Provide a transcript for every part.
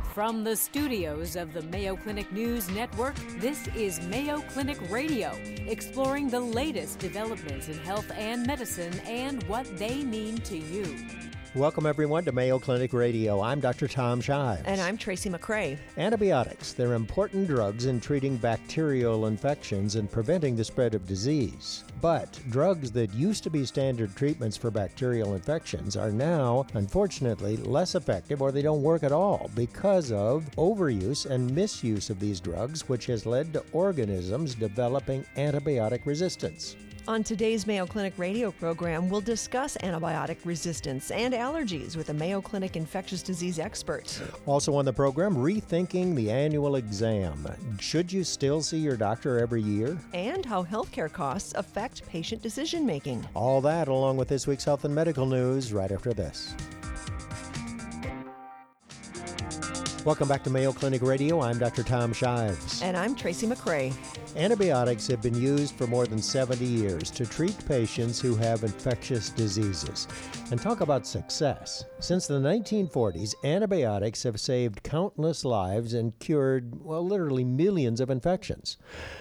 From the studios of the Mayo Clinic News Network, this is Mayo Clinic Radio, exploring the latest developments in health and medicine and what they mean to you. Welcome, everyone, to Mayo Clinic Radio. I'm Dr. Tom Shives. And I'm Tracy McCray. Antibiotics, they're important drugs in treating bacterial infections and preventing the spread of disease. But drugs that used to be standard treatments for bacterial infections are now, unfortunately, less effective or they don't work at all because of overuse and misuse of these drugs, which has led to organisms developing antibiotic resistance. On today's Mayo Clinic radio program, we'll discuss antibiotic resistance and allergies with a Mayo Clinic infectious disease expert. Also on the program, rethinking the annual exam. Should you still see your doctor every year? And how healthcare costs affect patient decision-making. All that along with this week's health and medical news right after this. Welcome back to Mayo Clinic Radio. I'm Dr. Tom Shives. And I'm Tracy McCray. Antibiotics have been used for more than 70 years to treat patients who have infectious diseases. And talk about success. Since the 1940s, antibiotics have saved countless lives and cured, literally millions of infections.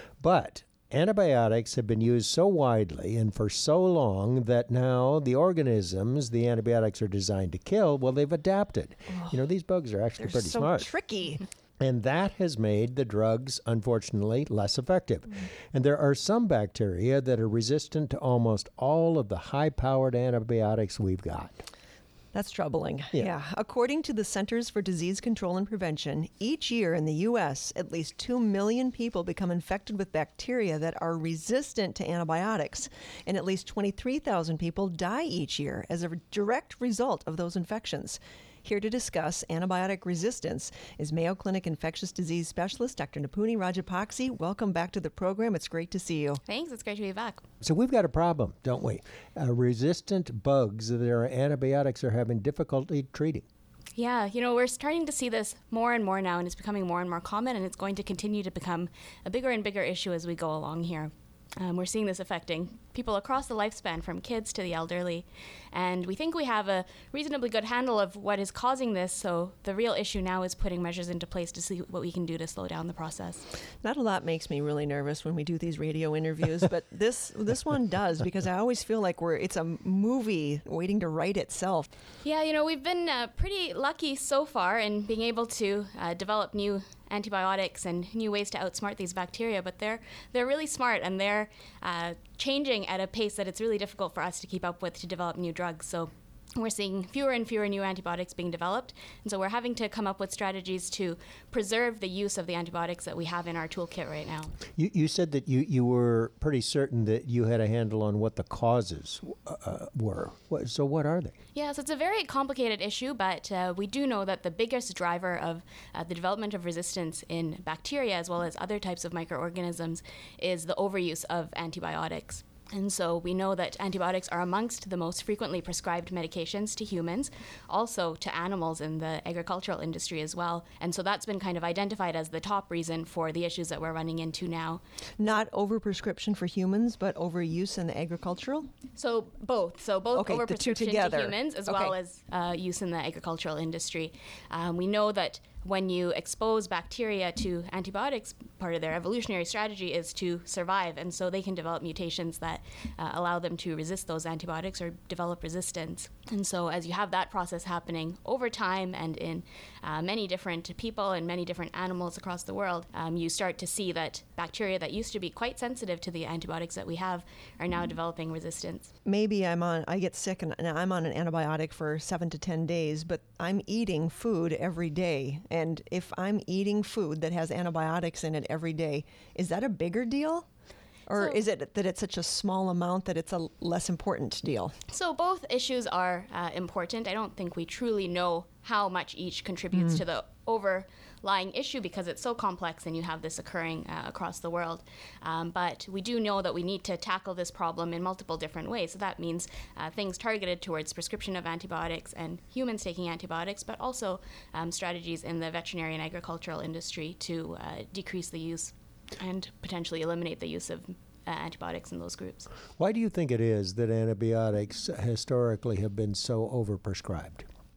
But antibiotics have been used so widely and for so long that now the organisms the antibiotics are designed to kill, they've adapted. These bugs are actually pretty smart. They're so tricky. And that has made the drugs, unfortunately, less effective. And there are some bacteria that are resistant to almost all of the high-powered antibiotics we've got. That's troubling. Yeah. According to the Centers for Disease Control and Prevention, each year in the U.S., at least 2 million people become infected with bacteria that are resistant to antibiotics, and at least 23,000 people die each year as a direct result of those infections. Here to discuss antibiotic resistance is Mayo Clinic infectious disease specialist Dr. Nipuni Rajapakse. Welcome back to the program. It's great to see you. Thanks. It's great to be back. So we've got a problem, don't we? Resistant bugs that our antibiotics are having difficulty treating. Yeah, we're starting to see this more and more now, and it's becoming more and more common, and it's going to continue to become a bigger and bigger issue as we go along here. We're seeing this affecting people across the lifespan, from kids to the elderly, and we think we have a reasonably good handle of what is causing this, so the real issue now is putting measures into place to see what we can do to slow down the process. Not a lot makes me really nervous when we do these radio interviews, but this one does, because I always feel like it's a movie waiting to write itself. Yeah, we've been pretty lucky so far in being able to develop new antibiotics and new ways to outsmart these bacteria, but they're really smart, and they're changing at a pace that it's really difficult for us to keep up with to develop new drugs. So we're seeing fewer and fewer new antibiotics being developed, and so we're having to come up with strategies to preserve the use of the antibiotics that we have in our toolkit right now. You said that you were pretty certain that you had a handle on what the causes were. So what are they? Yeah, so it's a very complicated issue, but we do know that the biggest driver of the development of resistance in bacteria, as well as other types of microorganisms, is the overuse of antibiotics. And so we know that antibiotics are amongst the most frequently prescribed medications to humans, also to animals in the agricultural industry as well. And so that's been kind of identified as the top reason for the issues that we're running into now. Not overprescription for humans, but overuse in the agricultural? So both. So both okay, overprescription to humans as well as use in the agricultural industry. We know that when you expose bacteria to antibiotics, part of their evolutionary strategy is to survive, and so they can develop mutations that allow them to resist those antibiotics or develop resistance. And so as you have that process happening over time and in many different people and many different animals across the world, you start to see that bacteria that used to be quite sensitive to the antibiotics that we have are now developing resistance. Maybe I get sick and I'm on an antibiotic for 7 to 10 days, but I'm eating food every day. And if I'm eating food that has antibiotics in it every day, is that a bigger deal? Or is it that it's such a small amount that it's a less important deal? So both issues are important. I don't think we truly know how much each contributes to the overlying issue because it's so complex and you have this occurring across the world. But we do know that we need to tackle this problem in multiple different ways. So that means things targeted towards prescription of antibiotics and humans taking antibiotics, but also strategies in the veterinary and agricultural industry to decrease the use and potentially eliminate the use of antibiotics in those groups. Why do you think it is that antibiotics historically have been so overprescribed?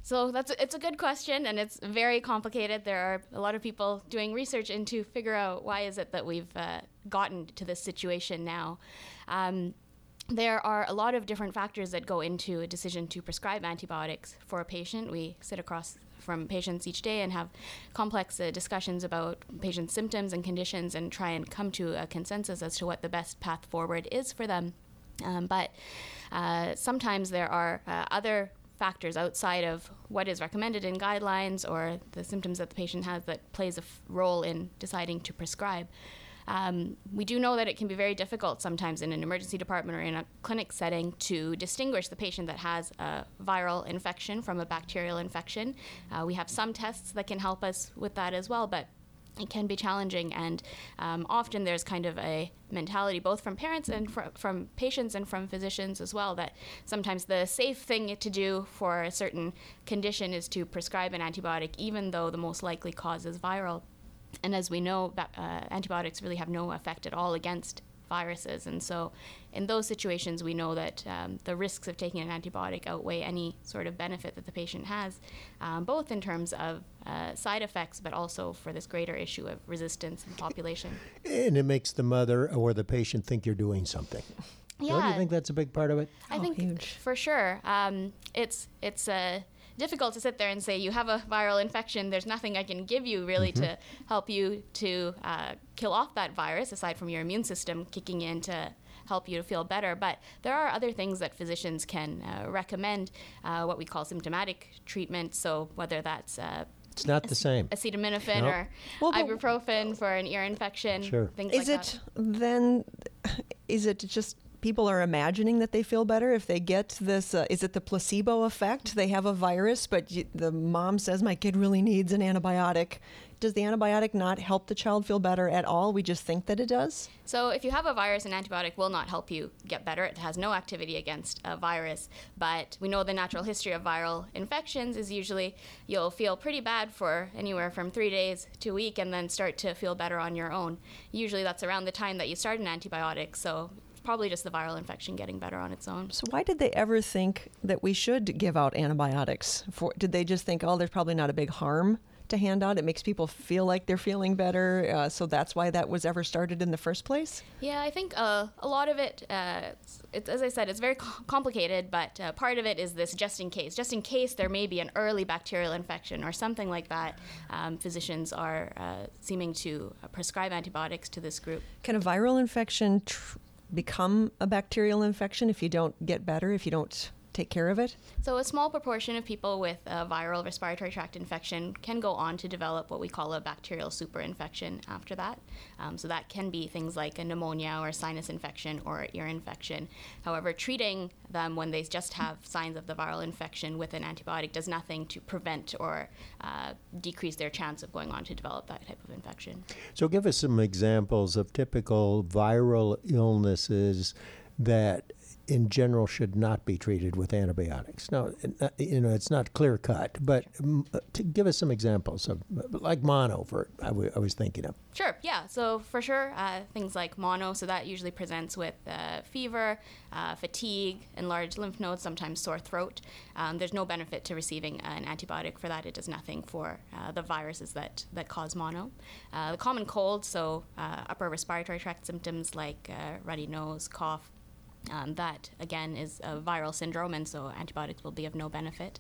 So it's a good question, and it's very complicated. There are a lot of people doing research into figure out why is it that we've gotten to this situation now. There are a lot of different factors that go into a decision to prescribe antibiotics for a patient. We sit across from patients each day and have complex discussions about patients' symptoms and conditions and try and come to a consensus as to what the best path forward is for them. But sometimes there are other factors outside of what is recommended in guidelines or the symptoms that the patient has that plays a role in deciding to prescribe. We do know that it can be very difficult sometimes in an emergency department or in a clinic setting to distinguish the patient that has a viral infection from a bacterial infection. We have some tests that can help us with that as well, but it can be challenging, and often there's kind of a mentality both from parents and from patients and from physicians as well that sometimes the safe thing to do for a certain condition is to prescribe an antibiotic even though the most likely cause is viral. And as we know, antibiotics really have no effect at all against viruses. And so in those situations, we know that the risks of taking an antibiotic outweigh any sort of benefit that the patient has, both in terms of side effects, but also for this greater issue of resistance in the population. And it makes the mother or the patient think you're doing something. Yeah. Don't you think that's a big part of it? I think huge. For sure. It's difficult to sit there and say you have a viral infection, there's nothing I can give you really to help you to kill off that virus aside from your immune system kicking in to help you to feel better. But there are other things that physicians can recommend, what we call symptomatic treatment. So whether that's it's not the same. Acetaminophen or ibuprofen for an ear infection, things like that. Is it just people are imagining that they feel better if they get this? Is it the placebo effect? They have a virus, but the mom says, my kid really needs an antibiotic. Does the antibiotic not help the child feel better at all? We just think that it does? So if you have a virus, an antibiotic will not help you get better. It has no activity against a virus. But we know the natural history of viral infections is usually you'll feel pretty bad for anywhere from 3 days to a week and then start to feel better on your own. Usually that's around the time that you start an antibiotic. So probably just the viral infection getting better on its own. So why did they ever think that we should give out antibiotics? Did they just think, there's probably not a big harm to hand out? It makes people feel like they're feeling better. So that's why that was ever started in the first place? Yeah, I think a lot of it, it's, as I said, it's very complicated, but part of it is this just in case. Just in case there may be an early bacterial infection or something like that, physicians are seeming to prescribe antibiotics to this group. Can a viral infection become a bacterial infection if you don't get better, if you don't take care of it? So a small proportion of people with a viral respiratory tract infection can go on to develop what we call a bacterial superinfection after that. So that can be things like a pneumonia or sinus infection or ear infection. However, treating them when they just have signs of the viral infection with an antibiotic does nothing to prevent or decrease their chance of going on to develop that type of infection. So give us some examples of typical viral illnesses that in general should not be treated with antibiotics. Now, it's not clear cut, but to give us some examples of, like mono, I was thinking of. Sure, yeah. So for sure, things like mono, so that usually presents with fever, fatigue, enlarged lymph nodes, sometimes sore throat. There's no benefit to receiving an antibiotic for that. It does nothing for the viruses that cause mono. The common cold, so upper respiratory tract symptoms like runny nose, cough, that, again, is a viral syndrome, and so antibiotics will be of no benefit.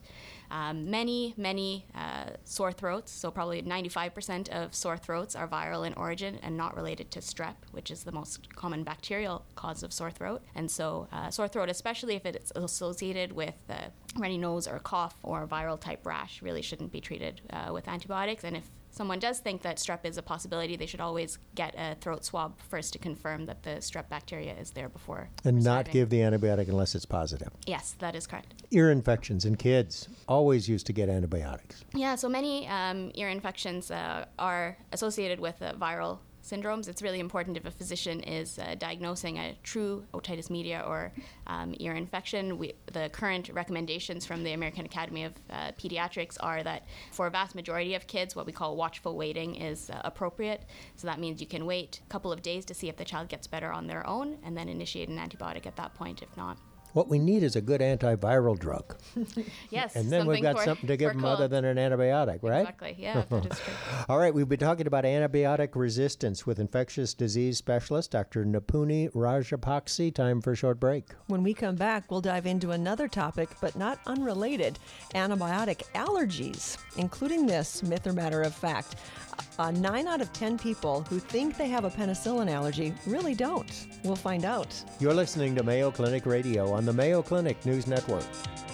Many sore throats, so probably 95% of sore throats are viral in origin and not related to strep, which is the most common bacterial cause of sore throat. And so sore throat, especially if it's associated with runny nose or cough or viral type rash, really shouldn't be treated with antibiotics. And if someone does think that strep is a possibility, they should always get a throat swab first to confirm that the strep bacteria is there before. And not give the antibiotic unless it's positive. Yes, that is correct. Ear infections in kids always used to get antibiotics. Yeah, so many ear infections are associated with viral syndromes. It's really important if a physician is diagnosing a true otitis media or ear infection. The current recommendations from the American Academy of Pediatrics are that for a vast majority of kids, what we call watchful waiting is appropriate. So that means you can wait a couple of days to see if the child gets better on their own and then initiate an antibiotic at that point if not. What we need is a good antiviral drug. Yes. And then we've got something to give them other than an antibiotic, right? Exactly. Yeah, that is true. All right, we've been talking about antibiotic resistance with infectious disease specialist Dr. Nipuni Rajapakse. Time for a short break. When we come back, we'll dive into another topic, but not unrelated, antibiotic allergies, including this myth or matter of fact. 9 out of 10 people who think they have a penicillin allergy really don't. We'll find out. You're listening to Mayo Clinic Radio on the Mayo Clinic News Network.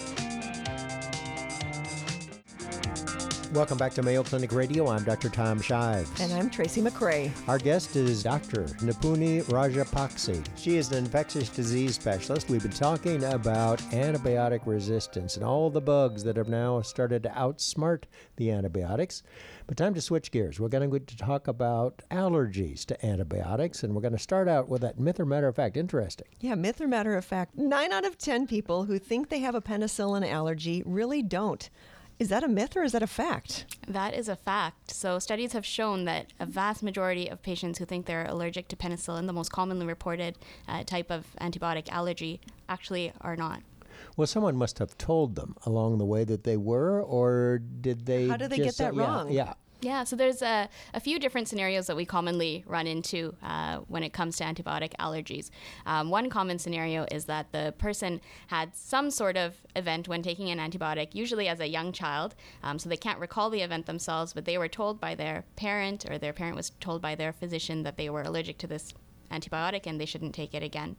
Welcome back to Mayo Clinic Radio. I'm Dr. Tom Shives. And I'm Tracy McRae. Our guest is Dr. Nipuni Rajapakse. She is an infectious disease specialist. We've been talking about antibiotic resistance and all the bugs that have now started to outsmart the antibiotics. But time to switch gears. We're going to talk about allergies to antibiotics, and we're going to start out with that myth or matter of fact. Interesting. Yeah, myth or matter of fact. 9 out of 10 people who think they have a penicillin allergy really don't. Is that a myth or is that a fact? That is a fact. So studies have shown that a vast majority of patients who think they're allergic to penicillin, the most commonly reported type of antibiotic allergy, actually are not. Well, someone must have told them along the way that they were, or did they How did they get that wrong? Yeah, so there's a few different scenarios that we commonly run into when it comes to antibiotic allergies. One common scenario is that the person had some sort of event when taking an antibiotic, usually as a young child, so they can't recall the event themselves, but they were told by their parent, or their parent was told by their physician that they were allergic to this antibiotic and they shouldn't take it again.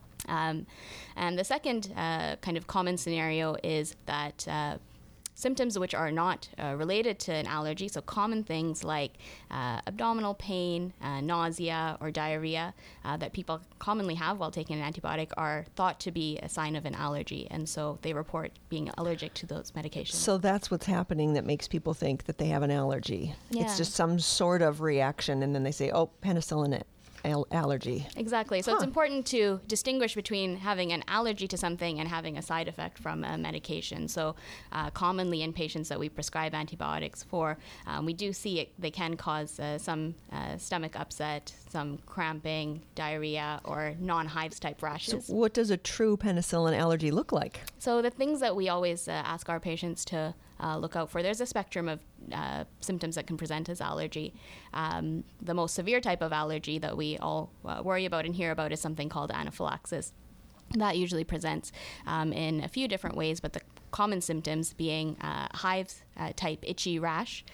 And the second kind of common scenario is that symptoms which are not related to an allergy, so common things like abdominal pain, nausea, or diarrhea that people commonly have while taking an antibiotic are thought to be a sign of an allergy, and so they report being allergic to those medications. So that's what's happening that makes people think that they have an allergy. Yeah. It's just some sort of reaction, and then they say, oh, penicillin allergy. Exactly. So it's important to distinguish between having an allergy to something and having a side effect from a medication. So commonly in patients that we prescribe antibiotics for, we do see they can cause some stomach upset, some cramping, diarrhea, or non-hives type rashes. So what does a true penicillin allergy look like? So the things that we always ask our patients to look out for, there's a spectrum of symptoms that can present as allergy. The most severe type of allergy that we all worry about and hear about is something called anaphylaxis. That usually presents in a few different ways, but the common symptoms being hives type itchy rash,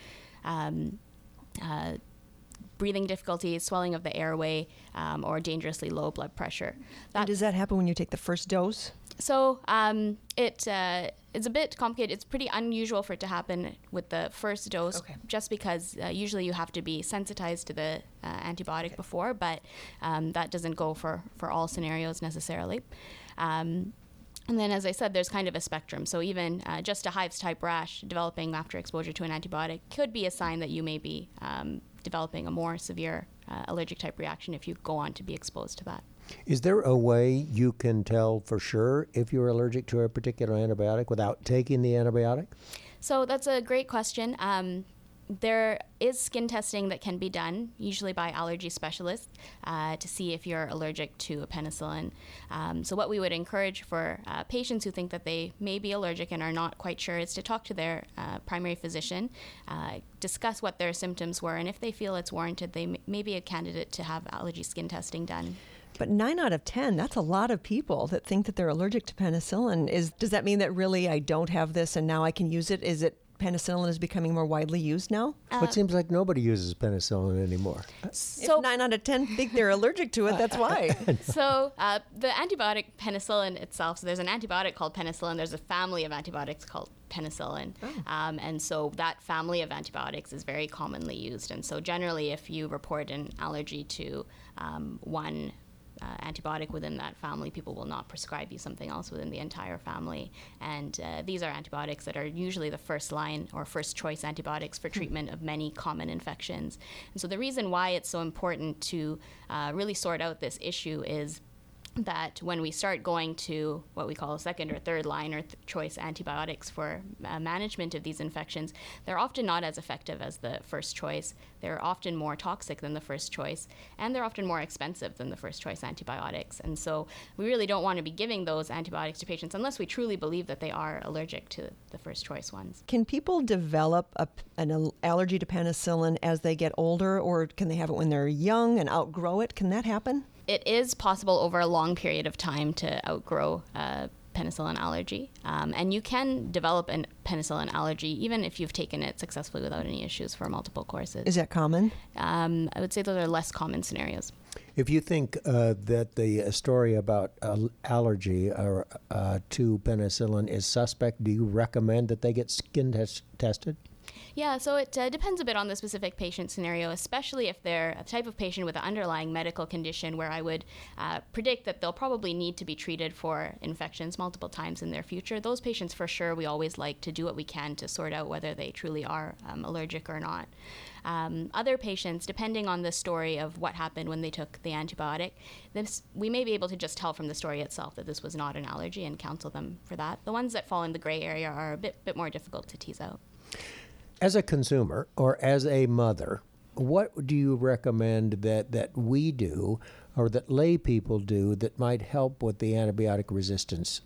breathing difficulties, swelling of the airway, or dangerously low blood pressure. And does that happen when you take the first dose? So it's a bit complicated. It's pretty unusual for it to happen with the first dose, just because usually you have to be sensitized to the antibiotic before, but that doesn't go for all scenarios necessarily. And then, as I said, there's kind of a spectrum. So even just a hives-type rash developing after exposure to an antibiotic could be a sign that you may be developing a more severe allergic-type reaction if you go on to be exposed to that. Is there a way you can tell for sure if you're allergic to a particular antibiotic without taking the antibiotic? So that's a great question. There is skin testing that can be done, usually by allergy specialists, to see if you're allergic to a penicillin. So what we would encourage for patients who think that they may be allergic and are not quite sure is to talk to their primary physician, discuss what their symptoms were, and if they feel it's warranted, they may be a candidate to have allergy skin testing done. But 9 out of 10, that's a lot of people that think that they're allergic to penicillin. Does that mean that really I don't have this and now I can use it? Is it penicillin is becoming more widely used now? It seems like nobody uses penicillin anymore. So if 9 out of 10 think they're allergic to it, that's why. So the antibiotic penicillin itself, so there's an antibiotic called penicillin, there's a family of antibiotics called penicillin. And so that family of antibiotics is very commonly used. And so generally if you report an allergy to one antibiotic within that family, people will not prescribe you something else within the entire family. And these are antibiotics that are usually the first line or first choice antibiotics for treatment of many common infections. And so the reason why it's so important to really sort out this issue is that when we start going to what we call second or third line or choice antibiotics for management of these infections, they're often not as effective as the first choice. They're often more toxic than the first choice, and they're often more expensive than the first choice antibiotics. And so we really don't want to be giving those antibiotics to patients unless we truly believe that they are allergic to the first choice ones. Can people develop an allergy to penicillin as they get older, or can they have it when they're young and outgrow it? Can that happen? It is possible over a long period of time to outgrow penicillin allergy. And you can develop a penicillin allergy even if you've taken it successfully without any issues for multiple courses. Is that common? I would say those are less common scenarios. If you think that the story about allergy to penicillin is suspect, do you recommend that they get skin tested? Yeah, so it depends a bit on the specific patient scenario, especially if they're a type of patient with an underlying medical condition where I would predict that they'll probably need to be treated for infections multiple times in their future. Those patients, for sure, we always like to do what we can to sort out whether they truly are allergic or not. Other patients, depending on the story of what happened when they took the antibiotic, we may be able to just tell from the story itself that this was not an allergy and counsel them for that. The ones that fall in the gray area are a bit more difficult to tease out. As a consumer or as a mother, what do you recommend that we do or that lay people do that might help with the antibiotic resistance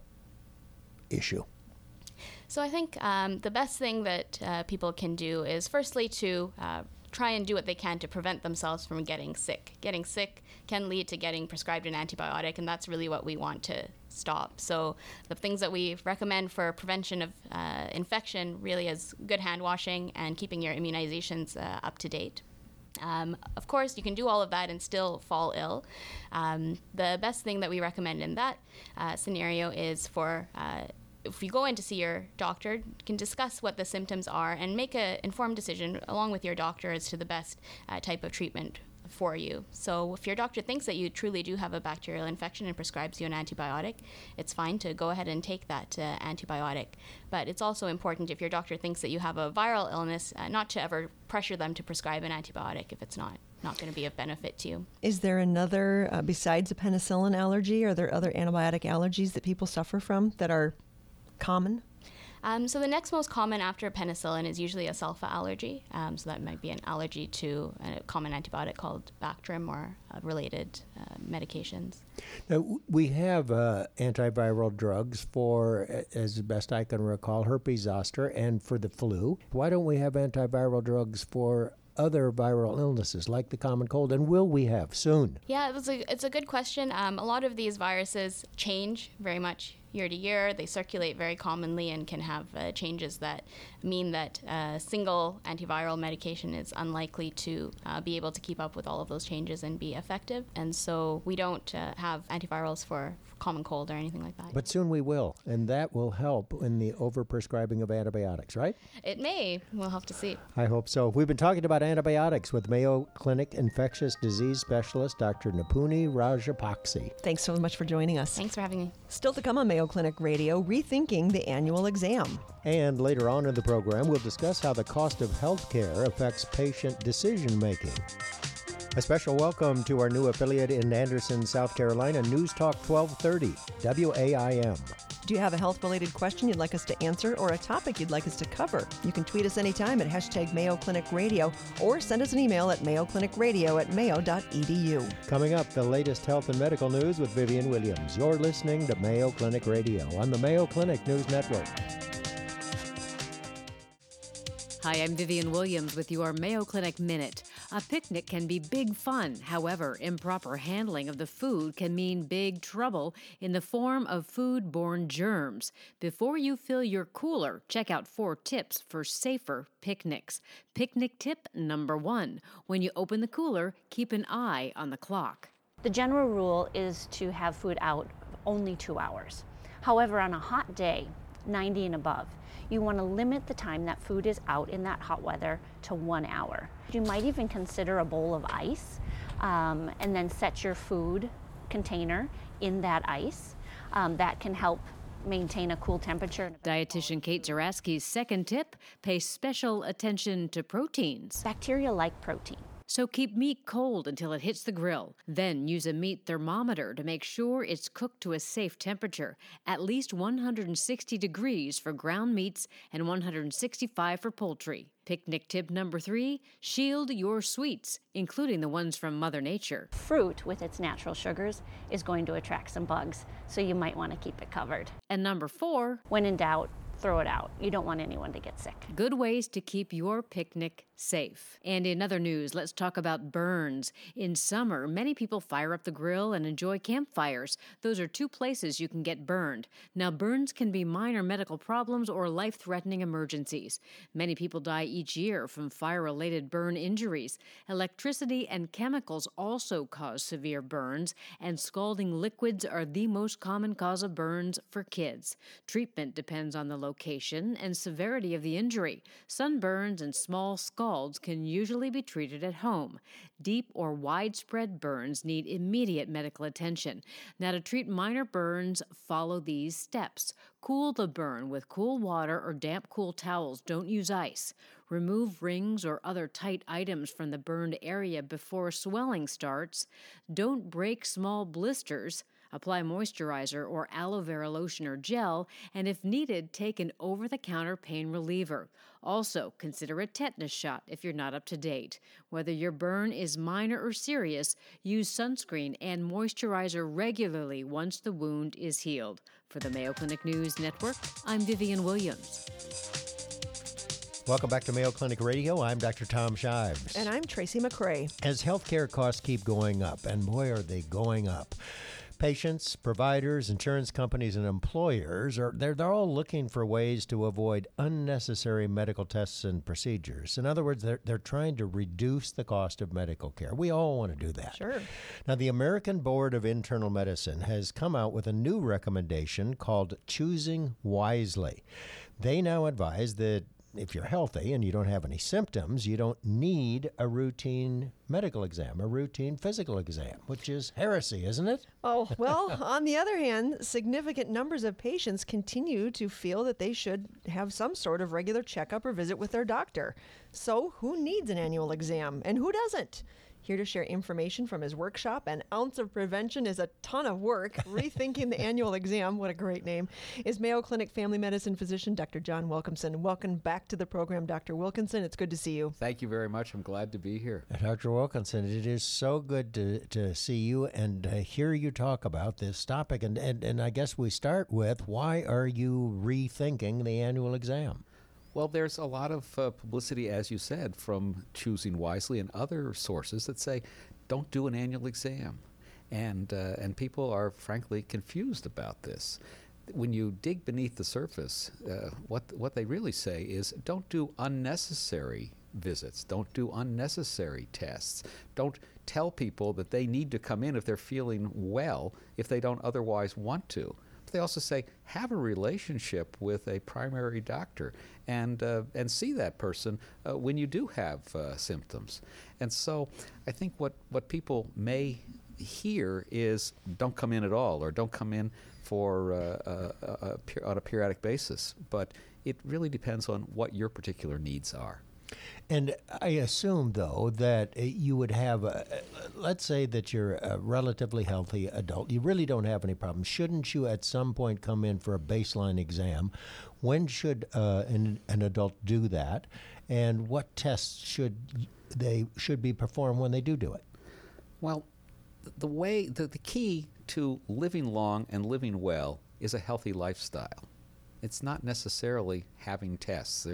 issue? So I think the best thing that people can do is firstly to try and do what they can to prevent themselves from getting sick. Getting sick can lead to getting prescribed an antibiotic, and that's really what we want to stop. So the things that we recommend for prevention of infection really is good hand washing and keeping your immunizations up to date. Of course, you can do all of that and still fall ill. The best thing that we recommend in that scenario is for if you go in to see your doctor, you can discuss what the symptoms are and make an informed decision along with your doctor as to the best type of treatment for you. So if your doctor thinks that you truly do have a bacterial infection and prescribes you an antibiotic, it's fine to go ahead and take that antibiotic. But it's also important if your doctor thinks that you have a viral illness, not to ever pressure them to prescribe an antibiotic if it's not going to be of benefit to you. Is there another, besides a penicillin allergy, are there other antibiotic allergies that people suffer from that are common? So the next most common after penicillin is usually a sulfa allergy. So that might be an allergy to a common antibiotic called Bactrim or related medications. Now, we have antiviral drugs for, as best I can recall, herpes zoster and for the flu. Why don't we have antiviral drugs for other viral illnesses like the common cold, and will we have soon? Yeah, it's a good question. A lot of these viruses change very much year to year. They circulate very commonly and can have changes that mean that a single antiviral medication is unlikely to be able to keep up with all of those changes and be effective. And so we don't have antivirals for common cold or anything like that. But soon we will, and that will help in the overprescribing of antibiotics, right? It may. We'll have to see. I hope so. We've been talking about antibiotics with Mayo Clinic infectious disease specialist Dr. Nipuni Rajapakse. Thanks so much for joining us. Thanks for having me. Still to come on Mayo Clinic Radio, rethinking the annual exam. And later on in the program, we'll discuss how the cost of health care affects patient decision-making. A special welcome to our new affiliate in Anderson, South Carolina, News Talk 1230, WAIM. Do you have a health-related question you'd like us to answer or a topic you'd like us to cover? You can tweet us anytime at #Mayo Clinic Radio or send us an email at mayoclinicradio@mayo.edu. Coming up, the latest health and medical news with Vivian Williams. You're listening to Mayo Clinic Radio on the Mayo Clinic News Network. Hi, I'm Vivian Williams with your Mayo Clinic Minute. A picnic can be big fun. However, improper handling of the food can mean big trouble in the form of food-borne germs. Before you fill your cooler, check out 4 tips for safer picnics. Picnic tip number 1. When you open the cooler, keep an eye on the clock. The general rule is to have food out only 2 hours. However, on a hot day, 90 and above, you want to limit the time that food is out in that hot weather to 1 hour. You might even consider a bowl of ice and then set your food container in that ice. That can help maintain a cool temperature. Dietitian Kate Zaraski's second tip, pay special attention to proteins. Bacteria like protein. So keep meat cold until it hits the grill. Then use a meat thermometer to make sure it's cooked to a safe temperature, at least 160 degrees for ground meats and 165 for poultry. Picnic tip number 3, shield your sweets, including the ones from Mother Nature. Fruit, with its natural sugars, is going to attract some bugs, so you might want to keep it covered. And number 4, when in doubt, throw it out. You don't want anyone to get sick. Good ways to keep your picnic safe. And in other news, let's talk about burns. In summer, many people fire up the grill and enjoy campfires. Those are 2 places you can get burned. Now, burns can be minor medical problems or life-threatening emergencies. Many people die each year from fire-related burn injuries. Electricity and chemicals also cause severe burns, and scalding liquids are the most common cause of burns for kids. Treatment depends on the location and severity of the injury. Sunburns and small scalds can usually be treated at home. Deep or widespread burns need immediate medical attention. Now, to treat minor burns, follow these steps. Cool the burn with cool water or damp cool towels. Don't use ice. Remove rings or other tight items from the burned area before swelling starts. Don't break small blisters. Apply moisturizer or aloe vera lotion or gel, and if needed, take an over-the-counter pain reliever. Also, consider a tetanus shot if you're not up to date. Whether your burn is minor or serious, use sunscreen and moisturizer regularly once the wound is healed. For the Mayo Clinic News Network, I'm Vivian Williams. Welcome back to Mayo Clinic Radio. I'm Dr. Tom Shives. And I'm Tracy McCray. As healthcare costs keep going up, and boy, are they going up, patients, providers, insurance companies, and employers they're all looking for ways to avoid unnecessary medical tests and procedures. In other words, they're trying to reduce the cost of medical care. We all want to do that. Sure. Now, the American Board of Internal Medicine has come out with a new recommendation called Choosing Wisely. They now advise that if you're healthy and you don't have any symptoms, you don't need a routine medical exam, a routine physical exam, which is heresy, isn't it? Oh, well, on the other hand, significant numbers of patients continue to feel that they should have some sort of regular checkup or visit with their doctor. So who needs an annual exam and who doesn't? Here to share information from his workshop, An Ounce of Prevention is a Ton of Work, Rethinking the Annual Exam, what a great name, is Mayo Clinic family medicine physician Dr. John Wilkinson. Welcome back to the program, Dr. Wilkinson. It's good to see you. Thank you very much. I'm glad to be here. Dr. Wilkinson, it is so good to see you and hear you talk about this topic. And I guess we start with, why are you rethinking the annual exam? Well, there's a lot of publicity, as you said, from Choosing Wisely and other sources that say, don't do an annual exam. And people are, frankly, confused about this. When you dig beneath the surface, what they really say is, don't do unnecessary visits. Don't do unnecessary tests. Don't tell people that they need to come in if they're feeling well, if they don't otherwise want to. They also say, have a relationship with a primary doctor and see that person when you do have symptoms. And so I think what people may hear is, don't come in at all, or don't come in for on a periodic basis. But it really depends on what your particular needs are. And I assume, though, that you would have, let's say that you're a relatively healthy adult. You really don't have any problems. Shouldn't you at some point come in for a baseline exam? When should an adult do that? And what tests should be performed when they do it? Well, the key to living long and living well is a healthy lifestyle. It's not necessarily having tests.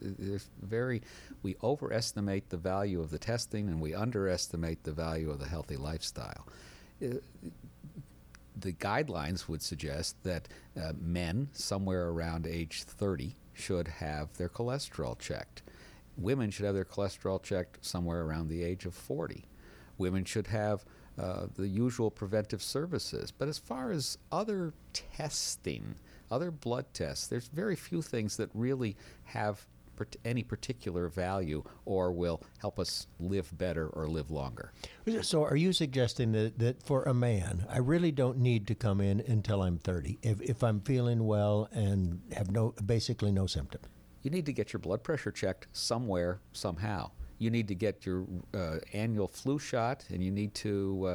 We overestimate the value of the testing and we underestimate the value of the healthy lifestyle. The guidelines would suggest that men somewhere around age 30 should have their cholesterol checked. Women should have their cholesterol checked somewhere around the age of 40. Women should have the usual preventive services. But as far as other testing, other blood tests, there's very few things that really have any particular value or will help us live better or live longer. So are you suggesting that for a man, I really don't need to come in until I'm 30 if I'm feeling well and have basically no symptoms? You need to get your blood pressure checked somewhere, somehow. You need to get your annual flu shot, and you need to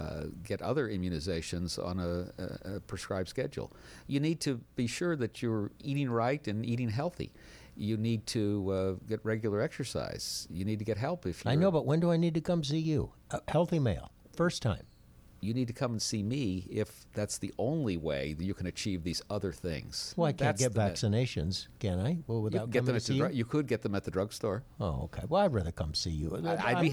get other immunizations on a prescribed schedule. You need to be sure that you're eating right and eating healthy. You need to get regular exercise. You need to get help if you're... I know, but when do I need to come see you? A healthy male, first time. You need to come and see me if that's the only way that you can achieve these other things. Well, I can't get vaccinations, can I? Well, without coming to see you? You could get them at the drugstore. Oh, okay. Well, I'd rather come see you.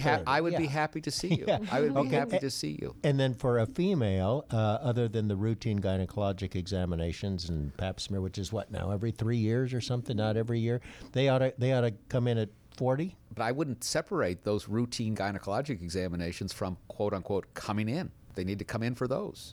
I would be happy to see you. Yeah. I would be happy to see you. And then for a female, other than the routine gynecologic examinations and pap smear, which is what now, every 3 years or something, not every year, they ought to come in at 40? But I wouldn't separate those routine gynecologic examinations from, quote unquote, coming in. They need to come in for those.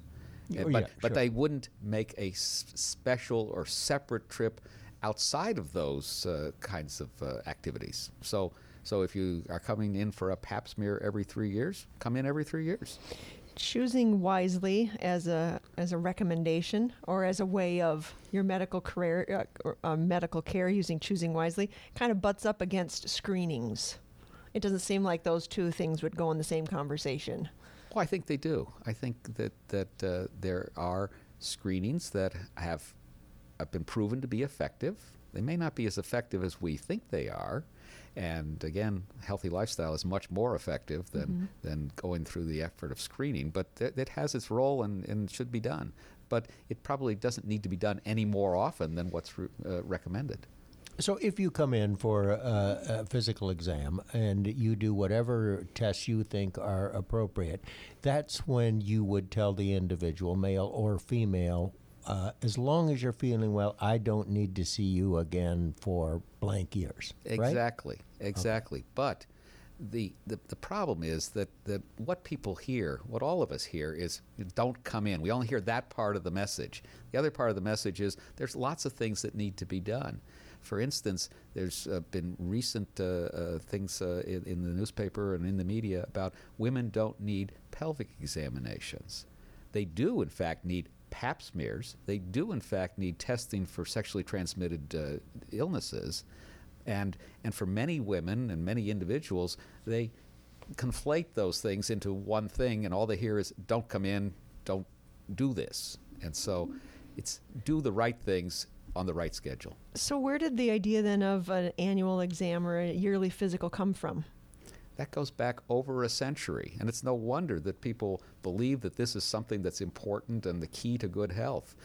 But they wouldn't make a special or separate trip outside of those kinds of activities. So if you are coming in for a pap smear every 3 years, come in every 3 years. Choosing wisely as a recommendation or as a way of your medical career, medical care using choosing wisely kind of butts up against screenings. It doesn't seem like those two things would go in the same conversation. Well, I think they do. I think that there are screenings that have been proven to be effective. They may not be as effective as we think they are. And again, healthy lifestyle is much more effective than going through the effort of screening. But it has its role and should be done. But it probably doesn't need to be done any more often than what's recommended. So if you come in for a physical exam and you do whatever tests you think are appropriate, that's when you would tell the individual, male or female, as long as you're feeling well, I don't need to see you again for blank years. Exactly, right? exactly. Okay. But the problem is that what people hear, what all of us hear, is don't come in. We only hear that part of the message. The other part of the message is there's lots of things that need to be done. For instance, there's been recent things in the newspaper and in the media about women don't need pelvic examinations. They do, in fact, need pap smears. They do, in fact, need testing for sexually transmitted illnesses. And for many women and many individuals, they conflate those things into one thing, and all they hear is, don't come in, don't do this. And so it's do the right things on the right schedule. So where did the idea then of an annual exam or a yearly physical come from? That goes back over a century, and it's no wonder that people believe that this is something that's important and the key to good health.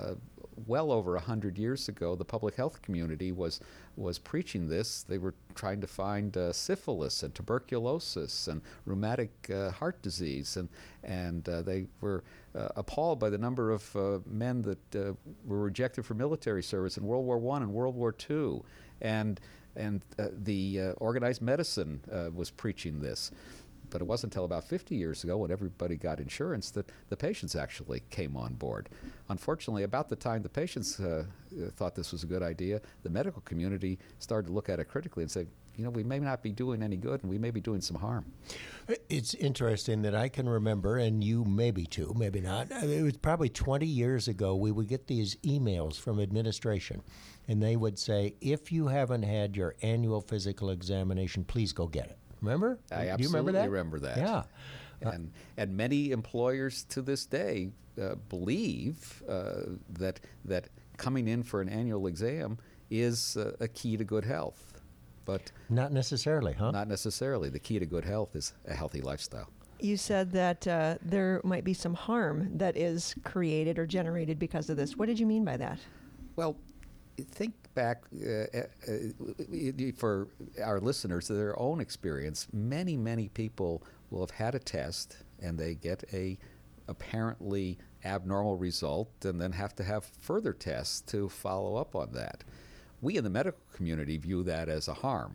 Well over 100 years ago, the public health community was preaching this. They were trying to find syphilis and tuberculosis and rheumatic heart disease, and they were appalled by the number of men that were rejected for military service in World War I and World War II. And the organized medicine was preaching this. But it wasn't until about 50 years ago, when everybody got insurance, that the patients actually came on board. Unfortunately, about the time the patients thought this was a good idea, the medical community started to look at it critically and say, we may not be doing any good, and we may be doing some harm. It's interesting that I can remember, and you maybe too, maybe not, it was probably 20 years ago, we would get these emails from administration, and they would say, if you haven't had your annual physical examination, please go get it. Remember? I absolutely Do you remember that? remember that. Yeah. And many employers to this day believe that coming in for an annual exam is a key to good health. But not necessarily, huh? Not necessarily. The key to good health is a healthy lifestyle. You said that there might be some harm that is created or generated because of this. What did you mean by that? Well, think back for our listeners to their own experience. Many people will have had a test and they get a apparently abnormal result and then have to have further tests to follow up on that. We in the medical community view that as a harm.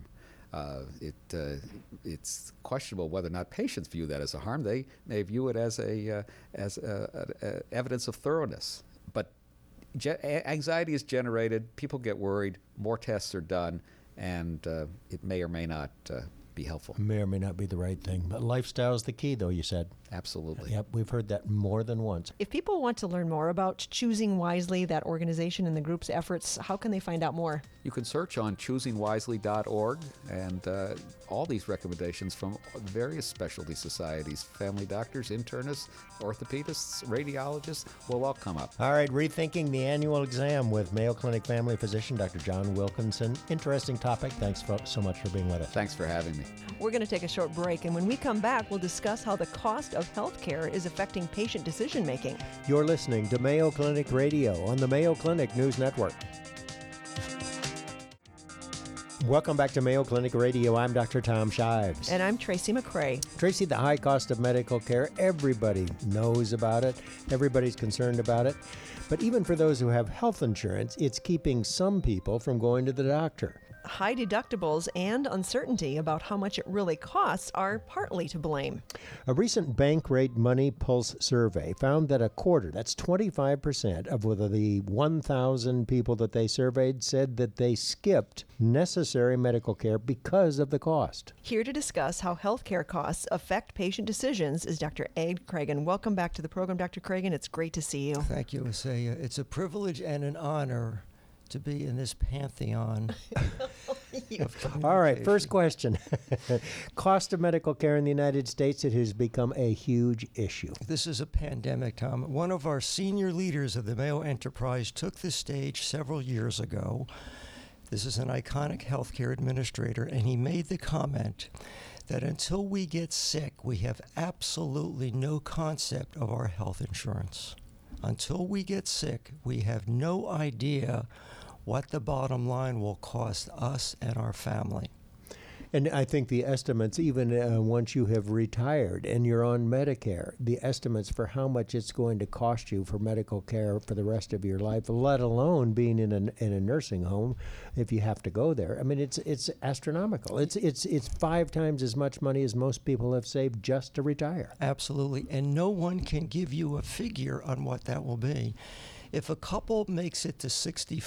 It's questionable whether or not patients view that as a harm. They may view it as evidence of thoroughness. But anxiety is generated, people get worried, more tests are done, and it may or may not be helpful. May or may not be the right thing. But lifestyle is the key, though, you said. Absolutely. Yep, we've heard that more than once. If people want to learn more about Choosing Wisely, that organization and the group's efforts, how can they find out more? You can search on choosingwisely.org, and all these recommendations from various specialty societies, family doctors, internists, orthopedists, radiologists, will all come up. All right, rethinking the annual exam with Mayo Clinic family physician Dr. John Wilkinson. Interesting topic. Thanks so much for being with us. Thanks for having me. We're going to take a short break, and when we come back, we'll discuss how the cost of health care is affecting patient decision-making. You're listening to Mayo Clinic Radio on the Mayo Clinic News Network. Welcome back to Mayo Clinic Radio. I'm Dr. Tom Shives. And I'm Tracy McCray. Tracy, the high cost of medical care, everybody knows about it. Everybody's concerned about it. But even for those who have health insurance, it's keeping some people from going to the doctor. High deductibles and uncertainty about how much it really costs are partly to blame. A recent Bankrate Money Pulse survey found that a quarter, that's 25% of the 1,000 people that they surveyed, said that they skipped necessary medical care because of the cost. Here to discuss how healthcare costs affect patient decisions is Dr. Ed Cragen. Welcome back to the program, Dr. Cragen. It's great to see you. Thank you. It's a privilege and an honor to be in this pantheon. All right, first question. Cost of medical care in the United States, it has become a huge issue. This is a pandemic, Tom. One of our senior leaders of the Mayo Enterprise took the stage several years ago. This is an iconic healthcare administrator, and he made the comment that until we get sick, we have absolutely no concept of our health insurance. Until we get sick, we have no idea what the bottom line will cost us and our family. And I think the estimates, even once you have retired and you're on Medicare, the estimates for how much it's going to cost you for medical care for the rest of your life, let alone being in a nursing home if you have to go there. I mean, it's astronomical. It's 5 times as much money as most people have saved just to retire. Absolutely. And no one can give you a figure on what that will be. If a couple makes it to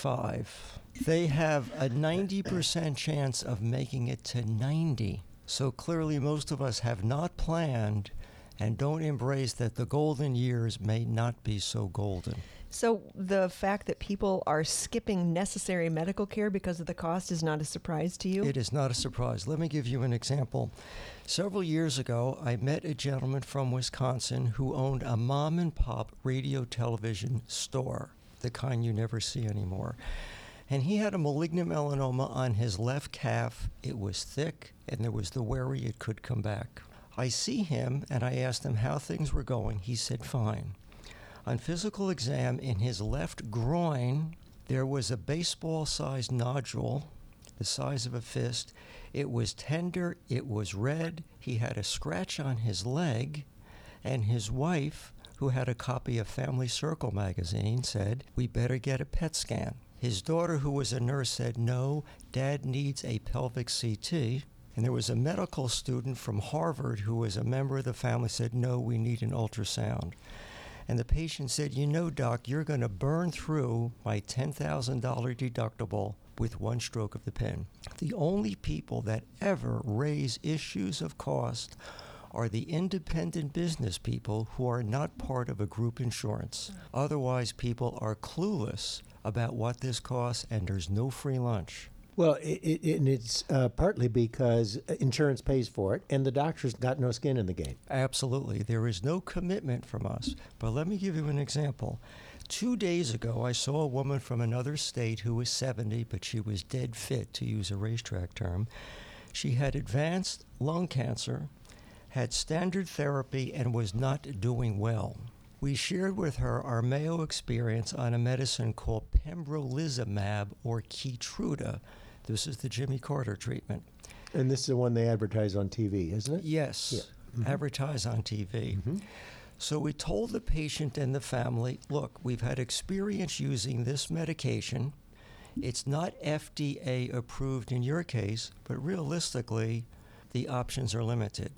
65, they have a 90% chance of making it to 90. So clearly most of us have not planned and don't embrace that the golden years may not be so golden. So the fact that people are skipping necessary medical care because of the cost is not a surprise to you? It is not a surprise. Let me give you an example. Several years ago, I met a gentleman from Wisconsin who owned a mom-and-pop radio television store, the kind you never see anymore. And he had a malignant melanoma on his left calf. It was thick, and there was the worry it could come back. I see him, and I asked him how things were going. He said, fine. On physical exam in his left groin, there was a baseball-sized nodule, the size of a fist. It was tender, it was red, he had a scratch on his leg, and his wife, who had a copy of Family Circle magazine, said, we better get a PET scan. His daughter, who was a nurse, said, no, Dad needs a pelvic CT. And there was a medical student from Harvard who was a member of the family, said, no, we need an ultrasound. And the patient said, you know, Doc, you're going to burn through my $10,000 deductible with one stroke of the pen. The only people that ever raise issues of cost are the independent business people who are not part of a group insurance. Otherwise, people are clueless about what this costs, and there's no free lunch. Well, it's partly because insurance pays for it, and the doctor's got no skin in the game. Absolutely. There is no commitment from us. But let me give you an example. 2 days ago, I saw a woman from another state who was 70, but she was dead fit, to use a racetrack term. She had advanced lung cancer, had standard therapy, and was not doing well. We shared with her our Mayo experience on a medicine called pembrolizumab, or Keytruda. This is the Jimmy Carter treatment. And this is the one they advertise on TV, isn't it? Yes, Yeah. Mm-hmm. Advertise on TV. Mm-hmm. So we told the patient and the family, look, we've had experience using this medication. It's not FDA approved in your case, but realistically, the options are limited.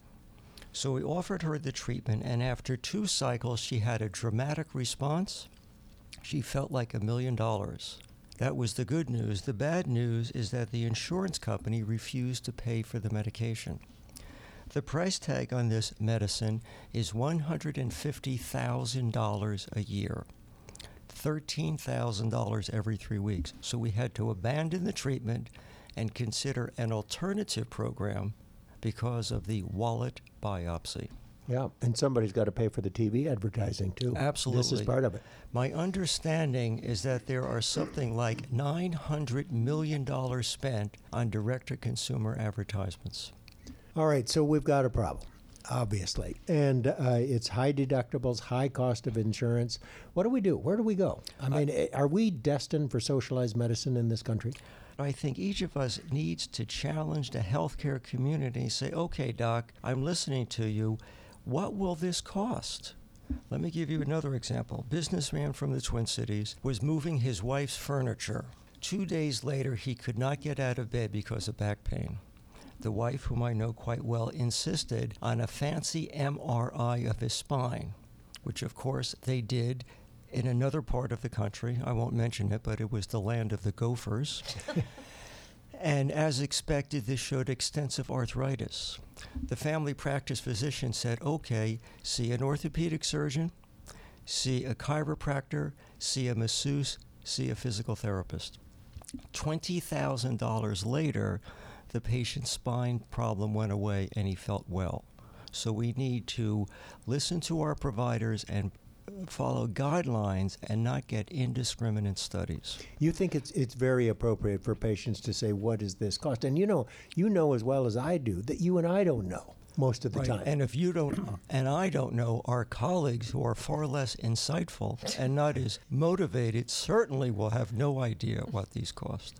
So we offered her the treatment, and after 2 cycles, she had a dramatic response. She felt like $1 million. That was the good news. The bad news is that the insurance company refused to pay for the medication. The price tag on this medicine is $150,000 a year, $13,000 every 3 weeks. So we had to abandon the treatment and consider an alternative program because of the wallet biopsy. Yeah, and somebody's got to pay for the TV advertising, too. Absolutely. This is part of it. My understanding is that there are something like $900 million spent on direct-to-consumer advertisements. All right, so we've got a problem, obviously. And it's high deductibles, high cost of insurance. What do we do? Where do we go? I mean, are we destined for socialized medicine in this country? I think each of us needs to challenge the healthcare community and say, okay, doc, I'm listening to you. What will this cost? Let me give you another example. Businessman from the Twin Cities was moving his wife's furniture. 2 days later, he could not get out of bed because of back pain. The wife, whom I know quite well, insisted on a fancy MRI of his spine, which of course they did in another part of the country. I won't mention it, but it was the land of the Gophers. And as expected, this showed extensive arthritis. The family practice physician said, okay, see an orthopedic surgeon, see a chiropractor, see a masseuse, see a physical therapist. $20,000 later, the patient's spine problem went away and he felt well. So we need to listen to our providers and follow guidelines and not get indiscriminate studies. You think it's very appropriate for patients to say, what does this cost? And you know as well as I do that you and I don't know most of the time. And if you don't, and I don't know, our colleagues who are far less insightful and not as motivated certainly will have no idea what these cost.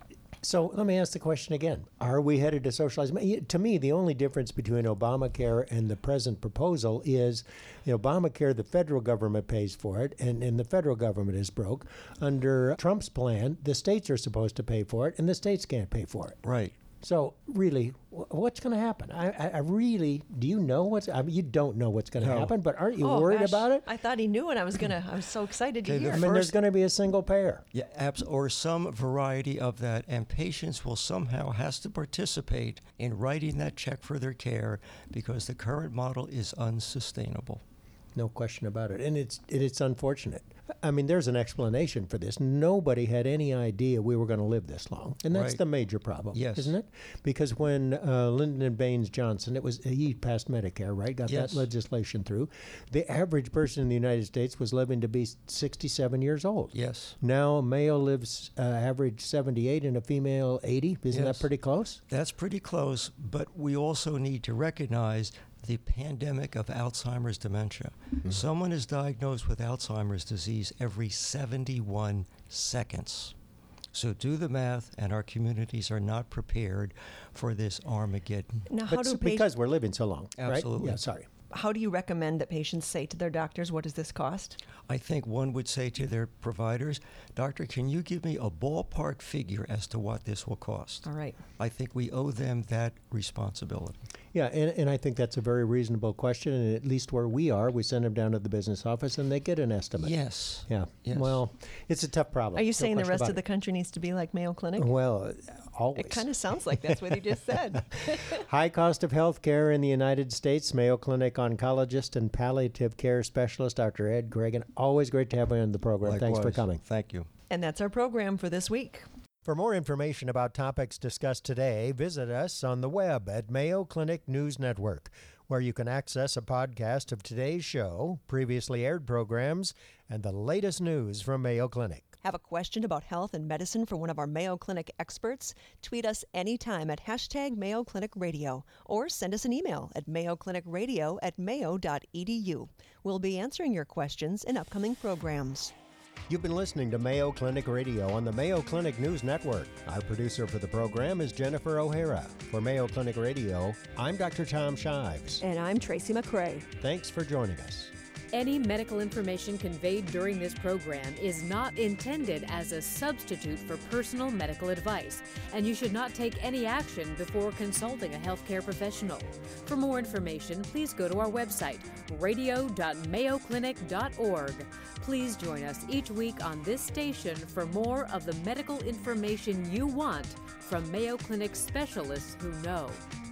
So let me ask the question again. Are we headed to socialized? To me, the only difference between Obamacare and the present proposal is, Obamacare, the federal government pays for it, and the federal government is broke. Under Trump's plan, the states are supposed to pay for it, and the states can't pay for it. Right. So really, what's going to happen? I really, do you know you don't know what's going to happen, but aren't you worried about it? I thought he knew, and I was so excited to hear. There's going to be a single payer. Yeah, or some variety of that, and patients will somehow has to participate in writing that check for their care because the current model is unsustainable. No question about it. And it's unfortunate. I mean, there's an explanation for this. Nobody had any idea we were going to live this long. And that's the major problem, isn't it? Because when Lyndon Baines Johnson, he passed Medicare, right? Got that legislation through. The average person in the United States was living to be 67 years old. Yes. Now a male lives average 78 and a female 80. Isn't that pretty close? That's pretty close, but we also need to recognize the pandemic of Alzheimer's dementia. Mm-hmm. Someone is diagnosed with Alzheimer's disease every 71 seconds. So do the math, and our communities are not prepared for this Armageddon. Now, because we're living so long, Absolutely. Right? Yeah, sorry. How do you recommend that patients say to their doctors, what does this cost? I think one would say to their providers, doctor, can you give me a ballpark figure as to what this will cost? All right. I think we owe them that responsibility. Yeah, and I think that's a very reasonable question. And at least where we are, we send them down to the business office and they get an estimate. Yes. Yeah. Yes. Well, it's a tough problem. Are you saying the rest of the country needs to be like Mayo Clinic? Well, always. It kind of sounds like that's what you just said. High cost of health care in the United States. Mayo Clinic oncologist and palliative care specialist, Dr. Ed Gregan. Always great to have you on the program. Likewise. Thanks for coming. Thank you. And that's our program for this week. For more information about topics discussed today, visit us on the web at Mayo Clinic News Network, where you can access a podcast of today's show, previously aired programs, and the latest news from Mayo Clinic. Have a question about health and medicine for one of our Mayo Clinic experts? Tweet us anytime at #Mayo Clinic Radio or send us an email at mayoclinicradio@mayo.edu. We'll be answering your questions in upcoming programs. You've been listening to Mayo Clinic Radio on the Mayo Clinic News Network. Our producer for the program is Jennifer O'Hara. For Mayo Clinic Radio, I'm Dr. Tom Shives. And I'm Tracy McCrae. Thanks for joining us. Any medical information conveyed during this program is not intended as a substitute for personal medical advice, and you should not take any action before consulting a healthcare professional. For more information, please go to our website, radio.mayoclinic.org. Please join us each week on this station for more of the medical information you want from Mayo Clinic specialists who know.